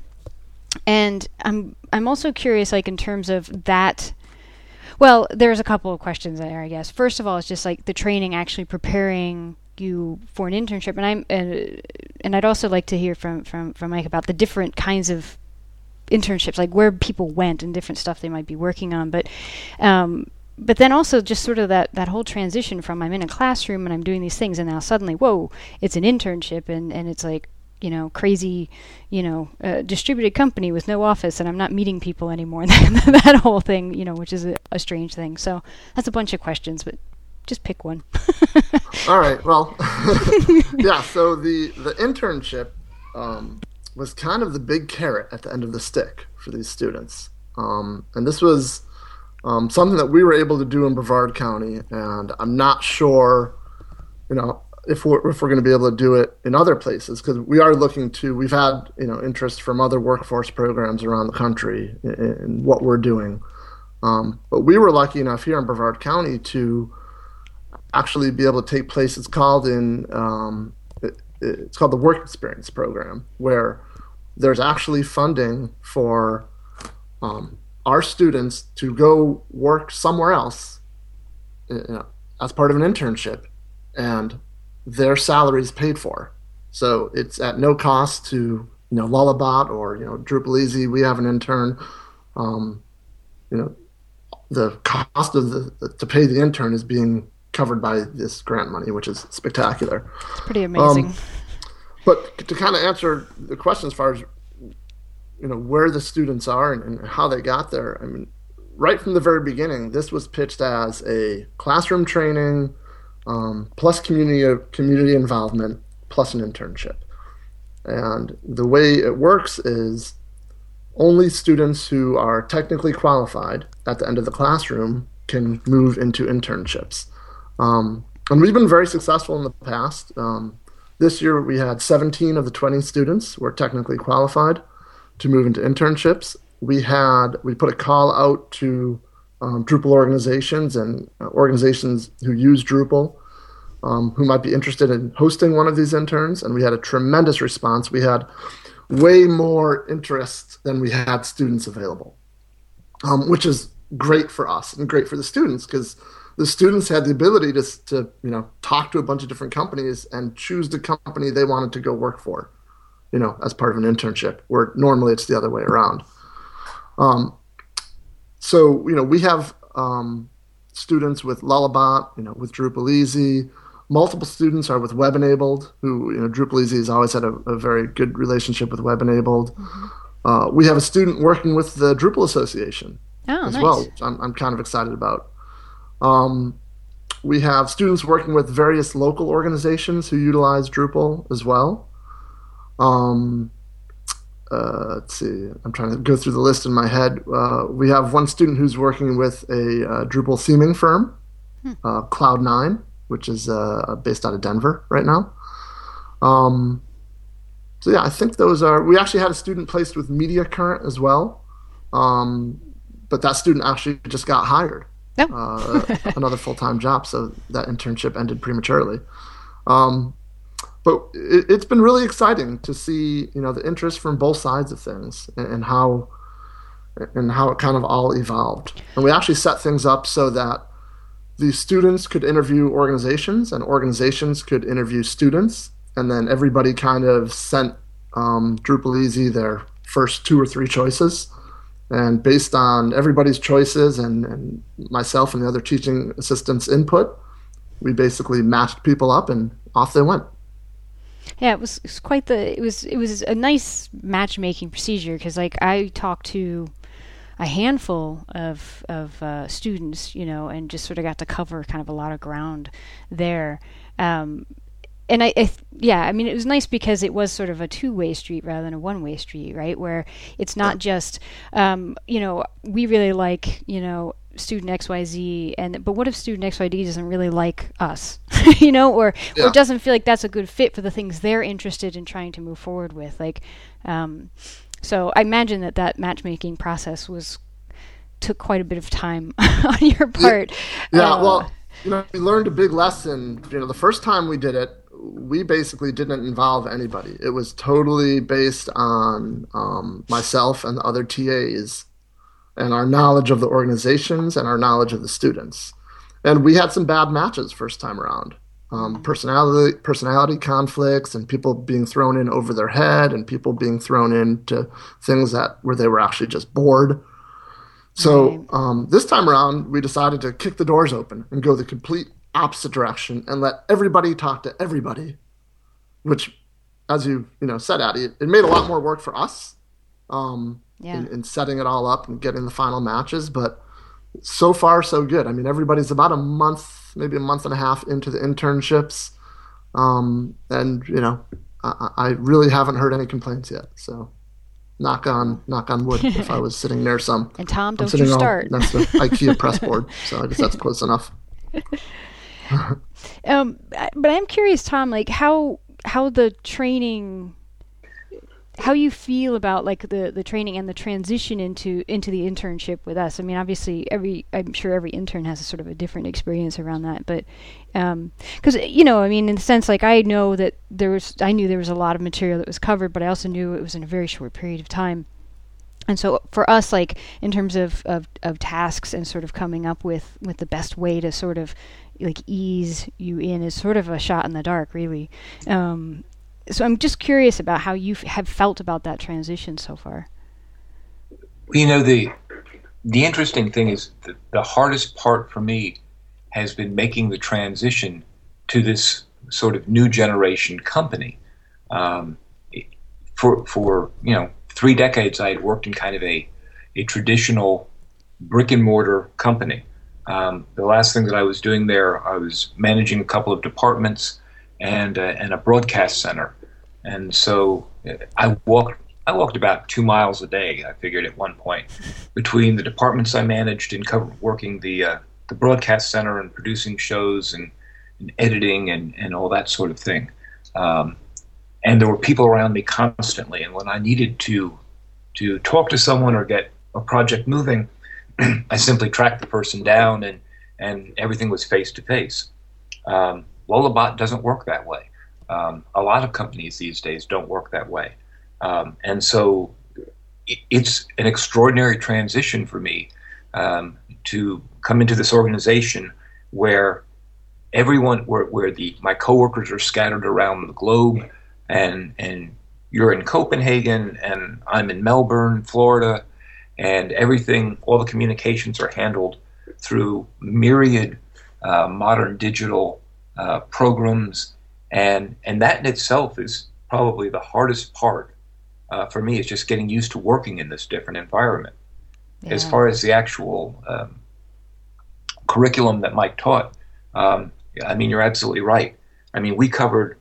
and I'm I'm also curious, like, in terms of that. Well, there's a couple of questions there, I guess. First of all, it's just like the training actually preparing you for an internship, and I'm uh, and I'd also like to hear from, from, from Mike about the different kinds of internships, like where people went and different stuff they might be working on, but. Um, But then also just sort of that, that whole transition from I'm in a classroom and I'm doing these things, and now suddenly, whoa, it's an internship, and, and it's like, you know, crazy, you know, uh, distributed company with no office, and I'm not meeting people anymore. That whole thing, you know, which is a, a strange thing. So that's a bunch of questions, but just pick one. All right. Well, yeah. So the the internship um, was kind of the big carrot at the end of the stick for these students, um, and this was. Um, something that we were able to do in Brevard County, and I'm not sure, you know, if we're if we're going to be able to do it in other places, because we are looking to. We've had, you know, interest from other workforce programs around the country in, in what we're doing, um, but we were lucky enough here in Brevard County to actually be able to take place. It's called in um, it, it's called the Work Experience Program, where there's actually funding for. Um, our students to go work somewhere else, you know, as part of an internship, and their salary is paid for. So it's at no cost to, you know, Lullabot or, you know, Drupal Easy. We have an intern. Um, you know, the cost of the, the to pay the intern is being covered by this grant money, which is spectacular. It's pretty amazing. Um, but to kind of answer the question as far as, you know, where the students are and, and how they got there. I mean, right from the very beginning, this was pitched as a classroom training um, plus community community involvement plus an internship. And the way it works is only students who are technically qualified at the end of the classroom can move into internships. Um, and we've been very successful in the past. Um, this year we had seventeen of the twenty students were technically qualified to move into internships. We had we put a call out to um, Drupal organizations and uh, organizations who use Drupal um, who might be interested in hosting one of these interns, and we had a tremendous response. We had way more interest than we had students available, um, which is great for us and great for the students, because the students had the ability to, to you know, talk to a bunch of different companies and choose the company they wanted to go work for, you know, as part of an internship, where normally it's the other way around. Um, so, you know, we have um, students with Lullabot, you know, with Drupal Easy. Multiple students are with Web Enabled, who, you know, Drupal Easy has always had a, a very good relationship with Web Enabled. Mm-hmm. Uh, we have a student working with the Drupal Association oh, as nice. well, which I'm, I'm kind of excited about. Um, we have students working with various local organizations who utilize Drupal as well. Um, uh, let's see, I'm trying to go through the list in my head. Uh, we have one student who's working with a uh, Drupal theming firm, hmm. uh, Cloud nine, which is uh, based out of Denver right now. Um, so yeah, I think those are. We actually had a student placed with Media Current as well, um, but that student actually just got hired. Oh. uh, another full-time job, so that internship ended prematurely. Um, but it, it's been really exciting to see, you know, the interest from both sides of things, and, and how and how it kind of all evolved. And we actually set things up so that the students could interview organizations, and organizations could interview students, and then everybody kind of sent um, Drupal Easy their first two or three choices. And based on everybody's choices and, and myself and the other teaching assistants' input, we basically matched people up and off they went. Yeah, it was, it was quite the. It was it was a nice matchmaking procedure, because like I talked to a handful of of uh, students, you know, and just sort of got to cover kind of a lot of ground there. Um, And I, I, yeah, I mean, it was nice because it was sort of a two-way street rather than a one-way street, right? Where it's not just, um, you know, we really like, you know, student X Y Z, and but what if student X Y Z doesn't really like us, you know, or yeah. or doesn't feel like that's a good fit for the things they're interested in trying to move forward with, like, um, so I imagine that that matchmaking process was took quite a bit of time on your part. Yeah, yeah uh, well, you know, we learned a big lesson. You know, the first time we did it, we basically didn't involve anybody. It was totally based on um, myself and the other T As and our knowledge of the organizations and our knowledge of the students. And we had some bad matches first time around. Um, personality personality conflicts, and people being thrown in over their head, and people being thrown into things that where they were actually just bored. So um, this time around, we decided to kick the doors open and go the complete opposite direction and let everybody talk to everybody, which, as you you know said, Addie, it, it made a lot more work for us um, yeah. in, in setting it all up and getting the final matches. But so far, so good. I mean, everybody's about a month, maybe a month and a half into the internships, um, and you know, I, I really haven't heard any complaints yet. So. Knock on, knock on wood. If I was sitting near some, and Tom, I'm don't you start. That's the IKEA press board, so I guess that's close enough. um, but I'm curious, Tom, like how how the training, how you feel about like the, the training and the transition into into the internship with us. I mean, obviously, every I'm sure every intern has a sort of a different experience around that, but because um, you know, I mean, in the sense, like I know that there was, I knew there was a lot of material that was covered, but I also knew it was in a very short period of time. And so for us, like in terms of, of, of tasks and sort of coming up with, with the best way to sort of like ease you in is sort of a shot in the dark, really. Um, so I'm just curious about how you f- have felt about that transition so far. You know, the the interesting thing is that the hardest part for me has been making the transition to this sort of new generation company. Um, for for you know. Three decades I had worked in kind of a, a traditional brick and mortar company. Um, the last thing that I was doing there, I was managing a couple of departments and uh, and a broadcast center. And so I walked I walked about two miles a day, I figured at one point, between the departments I managed and cover, working the uh, the broadcast center and producing shows and, and editing and, and all that sort of thing. Um, And there were people around me constantly. And when I needed to to talk to someone or get a project moving, I simply tracked the person down, and, and everything was face-to-face. Um, Lullabot doesn't work that way. Um, a lot of companies these days don't work that way. Um, and so it, it's an extraordinary transition for me, um, to come into this organization where everyone, where, where the my coworkers are scattered around the globe, and and you're in Copenhagen and I'm in Melbourne, Florida, and everything, all the communications are handled through myriad uh, modern digital uh, programs, and and that in itself is probably the hardest part uh, for me, is just getting used to working in this different environment. Yeah. As far as the actual um, curriculum that Mike taught, um, I mean, you're absolutely right. I mean, we covered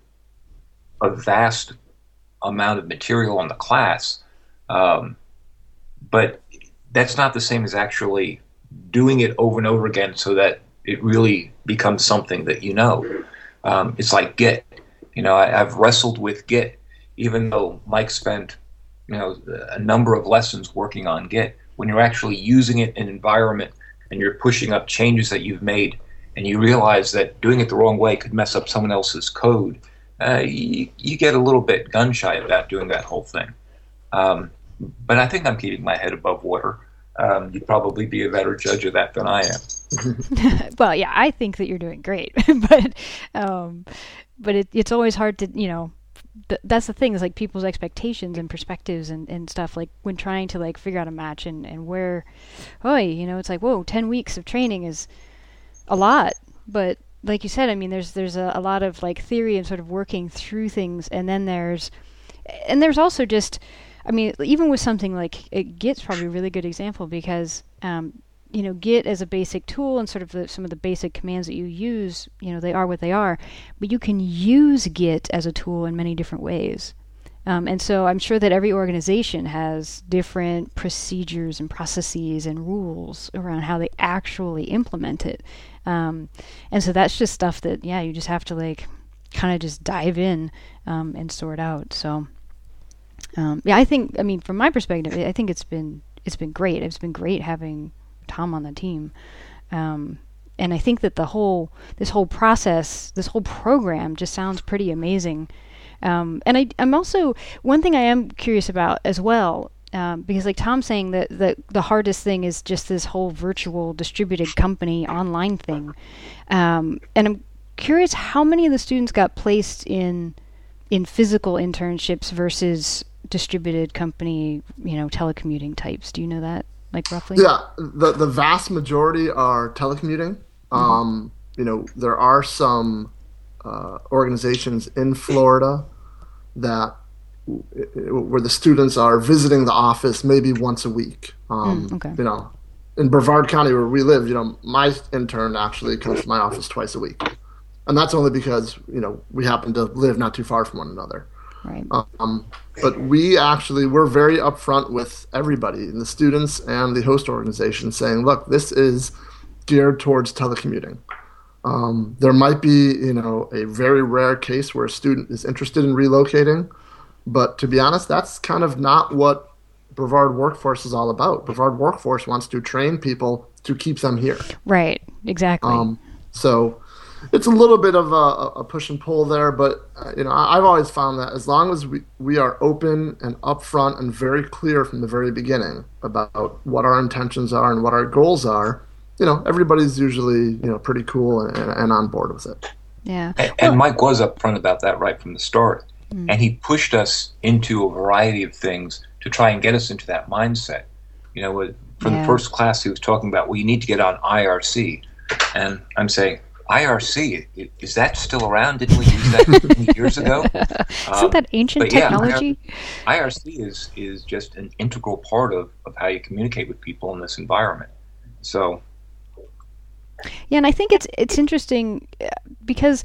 a vast amount of material on the class, um, but that's not the same as actually doing it over and over again so that it really becomes something that you know. Um, it's like Git. You know, I, I've wrestled with Git, even though Mike spent, you know, a number of lessons working on Git. When you're actually using it in an environment and you're pushing up changes that you've made, and you realize that doing it the wrong way could mess up someone else's code, uh, you, you get a little bit gun-shy about doing that whole thing. Um, but I think I'm keeping my head above water. Um, you'd probably be a better judge of that than I am. Well, yeah, I think that you're doing great, but um, but it, it's always hard to, you know, th- that's the thing, is like people's expectations and perspectives and, and stuff, like when trying to like figure out a match and, and where, oh, you know, it's like, whoa, ten weeks of training is a lot, but like you said, I mean, there's there's a, a lot of like theory and sort of working through things, and then there's and there's also just, I mean, even with something like it, Git's probably a really good example, because um, you know, Git as a basic tool and sort of the, some of the basic commands that you use, you know, they are what they are, but you can use Git as a tool in many different ways. Um, and so I'm sure that every organization has different procedures and processes and rules around how they actually implement it. Um, and so that's just stuff that, yeah, you just have to like kind of just dive in um, and sort out. So, um, yeah, I think, I mean, from my perspective, I think it's been it's been great. It's been great having Tom on the team. Um, and I think that the whole, this whole process, this whole program just sounds pretty amazing. Um, and I, I'm also, one thing I am curious about as well, um, because like Tom's saying that the, the hardest thing is just this whole virtual distributed company online thing. Um, and I'm curious how many of the students got placed in in physical internships versus distributed company, you know, telecommuting types. Do you know that, like roughly? Yeah, the, the vast majority are telecommuting. Mm-hmm. Um, you know, there are some uh, organizations in Florida that where the students are visiting the office maybe once a week. Um, mm, okay. You know, in Brevard County where we live, you know, my intern actually comes to my office twice a week, and that's only because, you know, we happen to live not too far from one another. Right. Um, but we actually we're very upfront with everybody, the students and the host organization, saying, look, this is geared towards telecommuting. Um, there might be, you know, a very rare case where a student is interested in relocating, but to be honest, that's kind of not what Brevard Workforce is all about. Brevard Workforce wants to train people to keep them here. Right, exactly. Um, so it's a little bit of a, a push and pull there, but uh, you know, I've always found that as long as we, we are open and upfront and very clear from the very beginning about what our intentions are and what our goals are, you know, everybody's usually, you know, pretty cool and, and on board with it. Yeah. And, and Mike was upfront about that right from the start. Mm. And he pushed us into a variety of things to try and get us into that mindset. You know, for yeah. the first class he was talking about, well, you need to get on I R C. And I'm saying, I R C, is that still around? Didn't we use that years ago? Isn't um, that ancient technology? Yeah, I R C is, is just an integral part of, of how you communicate with people in this environment. So... Yeah, and I think it's it's interesting because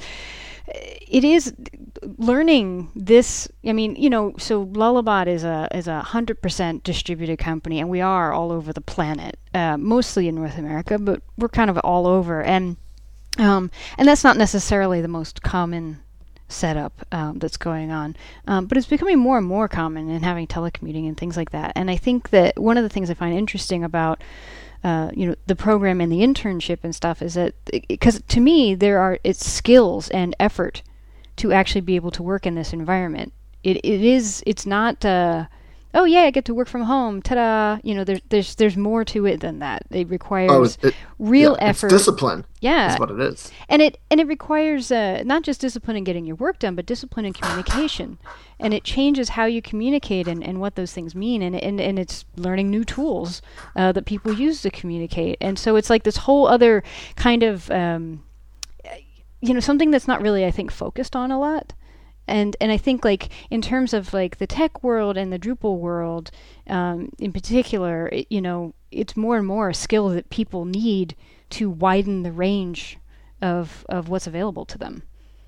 it is learning this. I mean, you know, so Lullabot is a is a hundred percent distributed company, and we are all over the planet, uh, mostly in North America, but we're kind of all over, and um, and that's not necessarily the most common setup um, that's going on, um, but it's becoming more and more common in having telecommuting and things like that. And I think that one of the things I find interesting about Uh, you know, the program and the internship and stuff is that, because to me there are it's skills and effort to actually be able to work in this environment. It it is it's not uh, oh yeah, I get to work from home, ta-da. You know, there's there's there's more to it than that. It requires oh, it, real yeah, effort. It's discipline. Yeah, is what it is. And it and it requires uh, not just discipline in getting your work done, but discipline in communication. And it changes how you communicate and, and what those things mean. And and, and it's learning new tools uh, that people use to communicate. And so it's like this whole other kind of um, you know, something that's not really, I think, focused on a lot. And and I think, like, in terms of, like, the tech world and the Drupal world um, in particular, it, you know, it's more and more a skill that people need to widen the range of of what's available to them.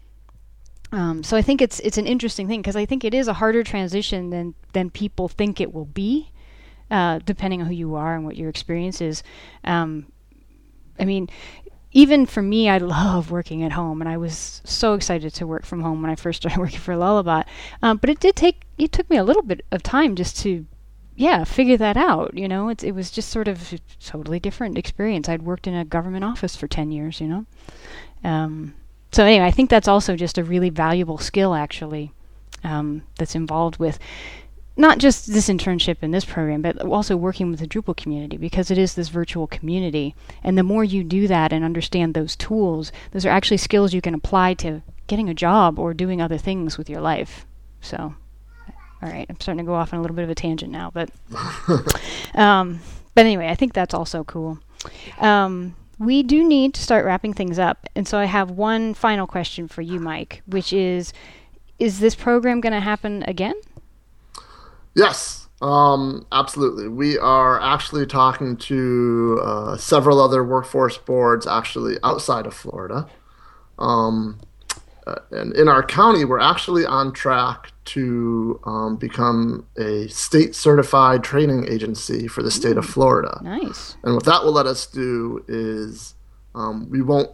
Um, so I think it's it's an interesting thing, because I think it is a harder transition than, than people think it will be, uh, depending on who you are and what your experience is. Um, I mean... Even for me, I love working at home, and I was so excited to work from home when I first started working for Lullabot. Um, but it did take, it took me a little bit of time just to, yeah, figure that out, you know. It's, it was just sort of a totally different experience. I'd worked in a government office for ten years, you know. Um, so anyway, I think that's also just a really valuable skill, actually, um, that's involved with not just this internship in this program, but also working with the Drupal community, because it is this virtual community. And the more you do that and understand those tools, those are actually skills you can apply to getting a job or doing other things with your life. So, all right, I'm starting to go off on a little bit of a tangent now, but um, but anyway, I think that's also cool. Um, we do need to start wrapping things up, and so I have one final question for you, Mike, which is, is this program going to happen again? Yes, um, absolutely. We are actually talking to uh, several other workforce boards actually outside of Florida. Um, uh, and in our county, we're actually on track to um, become a state-certified training agency for the state Ooh, of Florida. Nice. And what that will let us do is um, we won't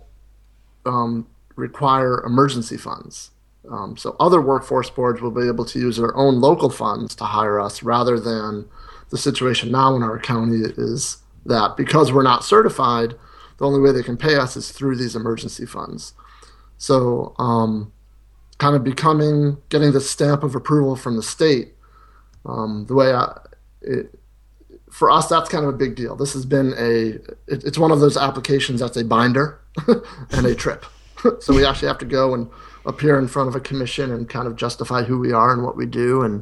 um, require emergency funds. Um, so other workforce boards will be able to use their own local funds to hire us, rather than the situation now in our county is that because we're not certified, the only way they can pay us is through these emergency funds. So um, kind of becoming, getting the stamp of approval from the state, um, the way I, it, for us, that's kind of a big deal. This has been a, it, it's one of those applications that's a binder and a trip. So we actually have to go and appear in front of a commission and kind of justify who we are and what we do. And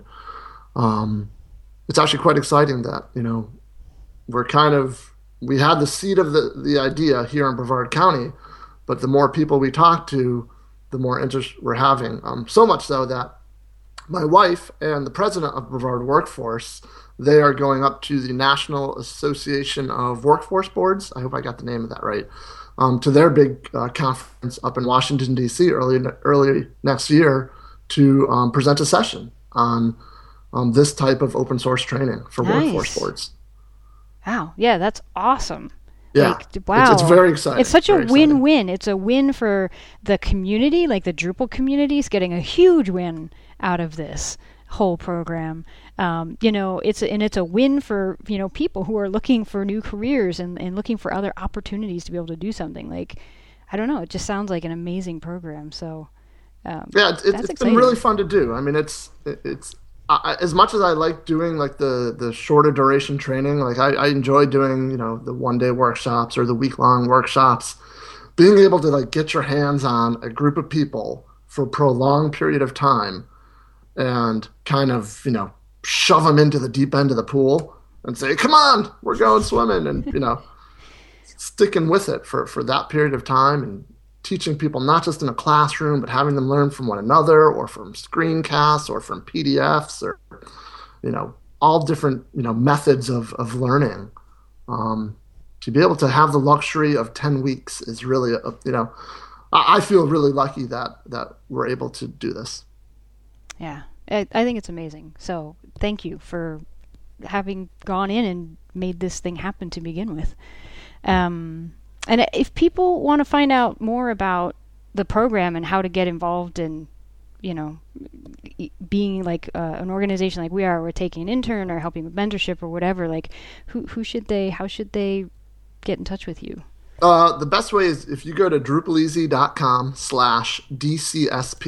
um, it's actually quite exciting that, you know, we're kind of, we had the seed of the, the idea here in Brevard County, but the more people we talk to, the more interest we're having. Um, so much so that my wife and the president of Brevard Workforce, they are going up to the National Association of Workforce Boards. I hope I got the name of that right. Um, to their big uh, conference up in Washington, D C early early next year to um, present a session on um, this type of open source training for Nice. workforce boards. Wow. Yeah, that's awesome. Yeah. Like, wow. It's, it's very exciting. It's such very a win-win. It's a win for the community, like the Drupal community is getting a huge win out of this whole program. Um, you know, it's a, and it's a win for, you know, people who are looking for new careers and, and looking for other opportunities to be able to do something. Like, I don't know, it just sounds like an amazing program. So, um, yeah, it's, it's, it's been really fun to do. I mean, it's it's I, as much as I like doing like the the shorter duration training. Like I, I enjoy doing, you know, the one day workshops or the week long workshops. Being able to like get your hands on a group of people for a prolonged period of time and kind of, you know, shove them into the deep end of the pool and say, come on, we're going swimming, and, you know, sticking with it for, for that period of time and teaching people not just in a classroom, but having them learn from one another or from screencasts or from P D Fs or, you know, all different, you know, methods of, of learning. Um, to be able to have the luxury of ten weeks is really, a, you know, I, I feel really lucky that, that we're able to do this. Yeah. I, I think it's amazing. So thank you for having gone in and made this thing happen to begin with. Um, and if people want to find out more about the program and how to get involved in, you know, being like uh, an organization like we are, we're taking an intern or helping with mentorship or whatever, like who who should they, how should they get in touch with you? Uh, the best way is if you go to drupaleasy.com slash DCSP.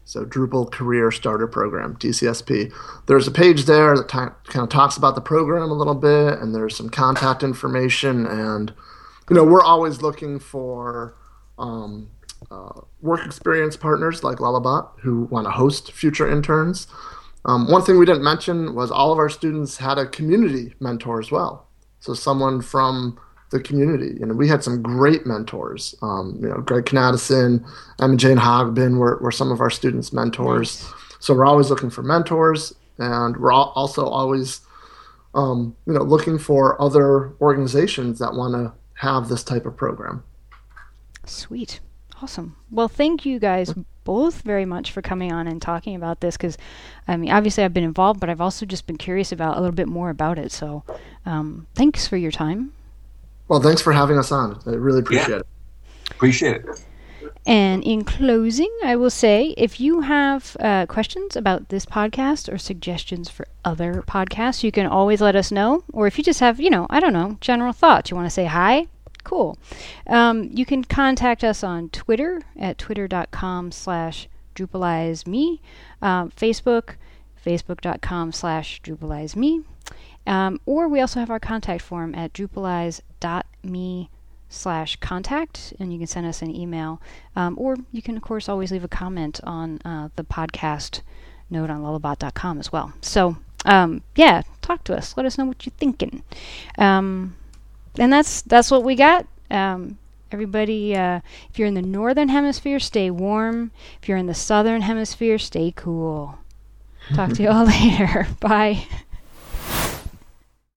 So Drupal Career Starter Program, D C S P. There's a page there that t- kind of talks about the program a little bit, and there's some contact information. And, you know, we're always looking for um, uh, work experience partners like Lullabot who want to host future interns. Um, one thing we didn't mention was all of our students had a community mentor as well. So someone from the community. You know, we had some great mentors. Um, you know, Greg Knadison, Emma Jane Hogbin were, were some of our students' mentors. Nice. So we're always looking for mentors, and we're also always, um, you know, looking for other organizations that want to have this type of program. Sweet. Awesome. Well, thank you guys both very much for coming on and talking about this, because, I mean, obviously I've been involved, but I've also just been curious about a little bit more about it. So um, thanks for your time. Well, thanks for having us on. I really appreciate yeah. it. Appreciate it. And in closing, I will say, if you have uh, questions about this podcast or suggestions for other podcasts, you can always let us know. Or if you just have, you know, I don't know, general thoughts, you want to say hi, cool. Um, you can contact us on Twitter at twitter.com slash DrupalizeMe, um, Facebook, facebook.com slash DrupalizeMe. Um, or we also have our contact form at drupalize.me slash contact, and you can send us an email. Um, or you can, of course, always leave a comment on uh, the podcast note on lullabot dot com as well. So, um, yeah, talk to us. Let us know what you're thinking. Um, and that's that's what we got. Um, everybody, uh, if you're in the northern hemisphere, stay warm. If you're in the southern hemisphere, stay cool. Talk to you all later. Bye.